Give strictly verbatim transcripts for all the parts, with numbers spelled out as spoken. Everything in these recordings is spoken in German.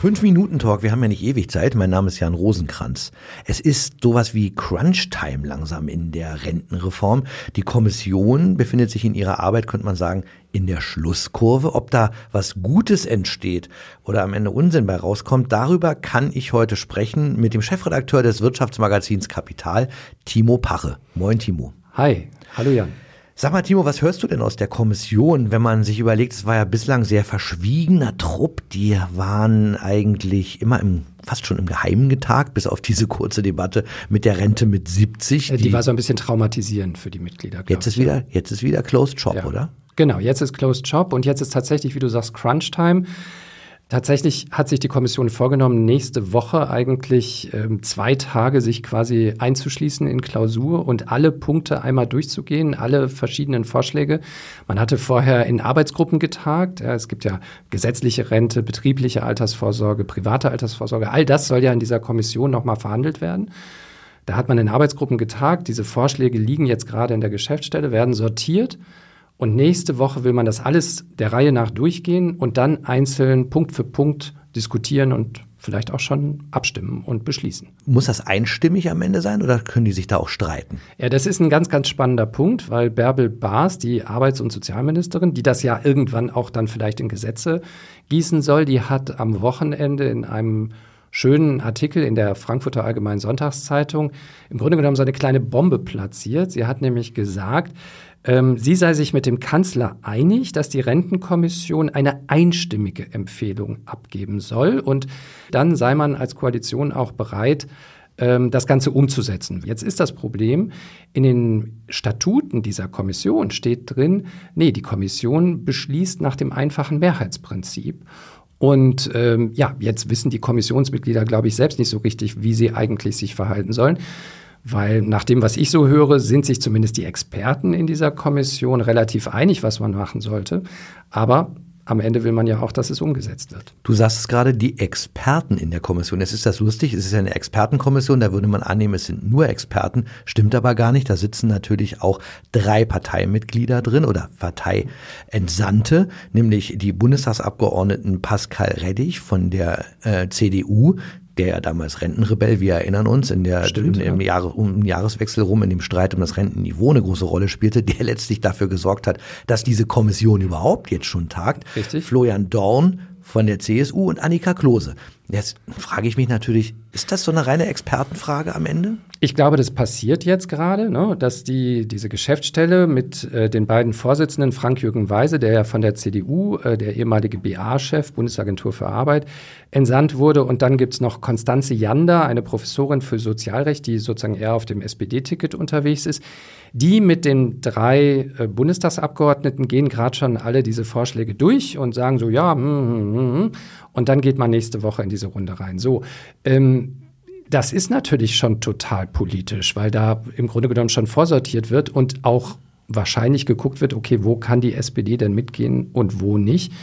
Fünf-Minuten-Talk, wir haben ja nicht ewig Zeit. Mein Name ist Jan Rosenkranz. Es ist sowas wie Crunch-Time langsam in der Rentenreform. Die Kommission befindet sich in ihrer Arbeit, könnte man sagen, in der Schlusskurve. Ob da was Gutes entsteht oder am Ende Unsinn bei rauskommt, darüber kann ich heute sprechen mit dem Chefredakteur des Wirtschaftsmagazins Kapital, Timo Pache. Moin, Timo. Hi, hallo Jan. Sag mal, Timo, was hörst du denn aus der Kommission, wenn man sich überlegt, es war ja bislang sehr verschwiegener Trupp, die waren eigentlich immer im, fast schon im Geheimen getagt, bis auf diese kurze Debatte mit der Rente mit siebzig. Die, die war so ein bisschen traumatisierend für die Mitglieder. Jetzt ist wieder, jetzt ist wieder Closed Shop, ja. Oder? Genau, jetzt ist Closed Shop und jetzt ist tatsächlich, wie du sagst, Crunch Time. Tatsächlich hat sich die Kommission vorgenommen, nächste Woche eigentlich ähm, zwei Tage sich quasi einzuschließen in Klausur und alle Punkte einmal durchzugehen, alle verschiedenen Vorschläge. Man hatte vorher in Arbeitsgruppen getagt. Ja, es gibt ja gesetzliche Rente, betriebliche Altersvorsorge, private Altersvorsorge. All das soll ja in dieser Kommission nochmal verhandelt werden. Da hat man in Arbeitsgruppen getagt. Diese Vorschläge liegen jetzt gerade in der Geschäftsstelle, werden sortiert. Und nächste Woche will man das alles der Reihe nach durchgehen und dann einzeln Punkt für Punkt diskutieren und vielleicht auch schon abstimmen und beschließen. Muss das einstimmig am Ende sein oder können die sich da auch streiten? Ja, das ist ein ganz, ganz spannender Punkt, weil Bärbel Baas, die Arbeits- und Sozialministerin, die das ja irgendwann auch dann vielleicht in Gesetze gießen soll, die hat am Wochenende in einem schönen Artikel in der Frankfurter Allgemeinen Sonntagszeitung im Grunde genommen so eine kleine Bombe platziert. Sie hat nämlich gesagt, ähm, sie sei sich mit dem Kanzler einig, dass die Rentenkommission eine einstimmige Empfehlung abgeben soll. Und dann sei man als Koalition auch bereit, ähm, das Ganze umzusetzen. Jetzt ist das Problem, in den Statuten dieser Kommission steht drin, nee, die Kommission beschließt nach dem einfachen Mehrheitsprinzip. Und ähm, ja, jetzt wissen die Kommissionsmitglieder, glaube ich, selbst nicht so richtig, wie sie eigentlich sich verhalten sollen. Weil nach dem, was ich so höre, sind sich zumindest die Experten in dieser Kommission relativ einig, was man machen sollte. Aber am Ende will man ja auch, dass es umgesetzt wird. Du sagst es gerade, die Experten in der Kommission. Jetzt ist das lustig, es ist ja eine Expertenkommission, da würde man annehmen, es sind nur Experten. Stimmt aber gar nicht, da sitzen natürlich auch drei Parteimitglieder drin oder Parteientsandte, nämlich die Bundestagsabgeordneten Pascal Rettig von der äh, C D U, der ja damals Rentenrebell, wir erinnern uns, in der Stimmt, im, im, ja. Jahre, um den Jahreswechsel rum, in dem Streit um das Rentenniveau eine große Rolle spielte, der letztlich dafür gesorgt hat, dass diese Kommission überhaupt jetzt schon tagt. Richtig. Florian Dorn von der C S U und Annika Klose. Jetzt frage ich mich natürlich, ist das so eine reine Expertenfrage am Ende? Ich glaube, das passiert jetzt gerade, ne, dass die diese Geschäftsstelle mit äh, den beiden Vorsitzenden, Frank-Jürgen Weise, der ja von der C D U, äh, der ehemalige B A-Chef, Bundesagentur für Arbeit, entsandt wurde. Und dann gibt's noch Konstanze Jander, eine Professorin für Sozialrecht, die sozusagen eher auf dem S P D-Ticket unterwegs ist. Die mit den drei äh, Bundestagsabgeordneten gehen gerade schon alle diese Vorschläge durch und sagen so, ja, hm, hm, hm. Und dann geht man nächste Woche in diese Runde rein. So, ähm, das ist natürlich schon total politisch, weil da im Grunde genommen schon vorsortiert wird und auch wahrscheinlich geguckt wird, okay, wo kann die S P D denn mitgehen und wo nicht.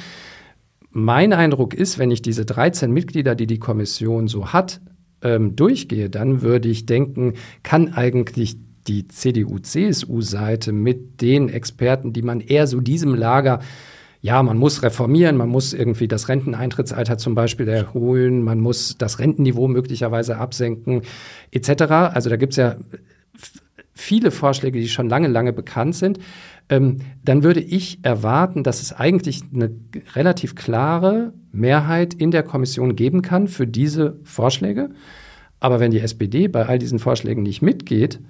Mein Eindruck ist, wenn ich diese dreizehn Mitglieder, die die Kommission so hat, ähm, durchgehe, dann würde ich denken, kann eigentlich die C D U-C S U-Seite mit den Experten, die man eher so diesem Lager, ja, man muss reformieren, man muss irgendwie das Renteneintrittsalter zum Beispiel erhöhen, man muss das Rentenniveau möglicherweise absenken, et cetera. Also da gibt's ja f- viele Vorschläge, die schon lange, lange bekannt sind. Ähm, dann würde ich erwarten, dass es eigentlich eine relativ klare Mehrheit in der Kommission geben kann für diese Vorschläge. Aber wenn die S P D bei all diesen Vorschlägen nicht mitgeht,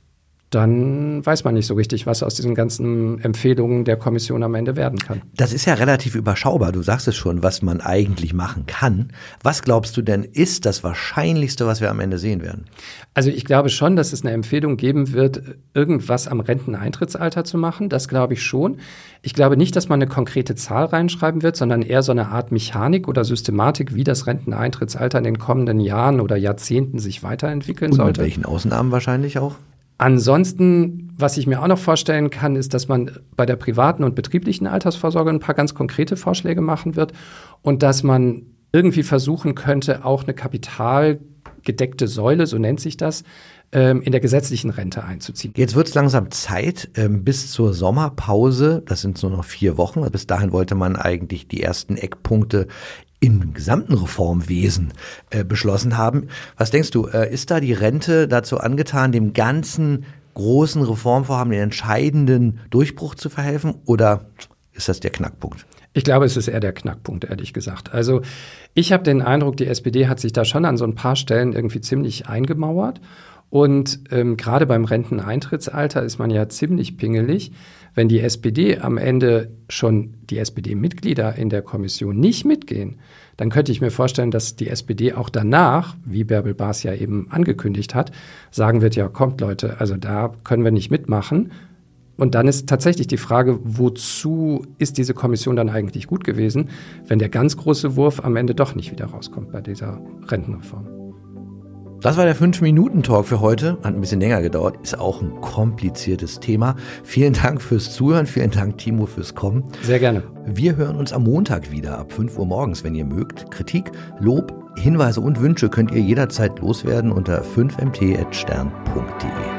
dann weiß man nicht so richtig, was aus diesen ganzen Empfehlungen der Kommission am Ende werden kann. Das ist ja relativ überschaubar. Du sagst es schon, was man eigentlich machen kann. Was glaubst du denn, ist das Wahrscheinlichste, was wir am Ende sehen werden? Also ich glaube schon, dass es eine Empfehlung geben wird, irgendwas am Renteneintrittsalter zu machen. Das glaube ich schon. Ich glaube nicht, dass man eine konkrete Zahl reinschreiben wird, sondern eher so eine Art Mechanik oder Systematik, wie das Renteneintrittsalter in den kommenden Jahren oder Jahrzehnten sich weiterentwickeln Und sollte. mit welchen Ausnahmen wahrscheinlich auch? Ansonsten, was ich mir auch noch vorstellen kann, ist, dass man bei der privaten und betrieblichen Altersvorsorge ein paar ganz konkrete Vorschläge machen wird und dass man irgendwie versuchen könnte, auch eine kapitalgedeckte Säule, so nennt sich das, ähm, in der gesetzlichen Rente einzuziehen. Jetzt wird es langsam Zeit ähm, bis zur Sommerpause. Das sind nur noch vier Wochen. Bis dahin wollte man eigentlich die ersten Eckpunkte im gesamten Reformwesen äh, beschlossen haben. Was denkst du, äh, ist da die Rente dazu angetan, dem ganzen großen Reformvorhaben den entscheidenden Durchbruch zu verhelfen, oder ist das der Knackpunkt? Ich glaube, es ist eher der Knackpunkt, ehrlich gesagt. Also ich habe den Eindruck, die S P D hat sich da schon an so ein paar Stellen irgendwie ziemlich eingemauert. Und ähm, gerade beim Renteneintrittsalter ist man ja ziemlich pingelig. Wenn die S P D am Ende schon die S P D-Mitglieder in der Kommission nicht mitgehen, dann könnte ich mir vorstellen, dass die S P D auch danach, wie Bärbel Bas ja eben angekündigt hat, sagen wird, ja, kommt Leute, also da können wir nicht mitmachen. Und dann ist tatsächlich die Frage, wozu ist diese Kommission dann eigentlich gut gewesen, wenn der ganz große Wurf am Ende doch nicht wieder rauskommt bei dieser Rentenreform. Das war der fünf Minuten Talk für heute. Hat ein bisschen länger gedauert. Ist auch ein kompliziertes Thema. Vielen Dank fürs Zuhören. Vielen Dank, Timo, fürs Kommen. Sehr gerne. Wir hören uns am Montag wieder ab fünf Uhr morgens, wenn ihr mögt. Kritik, Lob, Hinweise und Wünsche könnt ihr jederzeit loswerden unter fünf m t at stern punkt d e.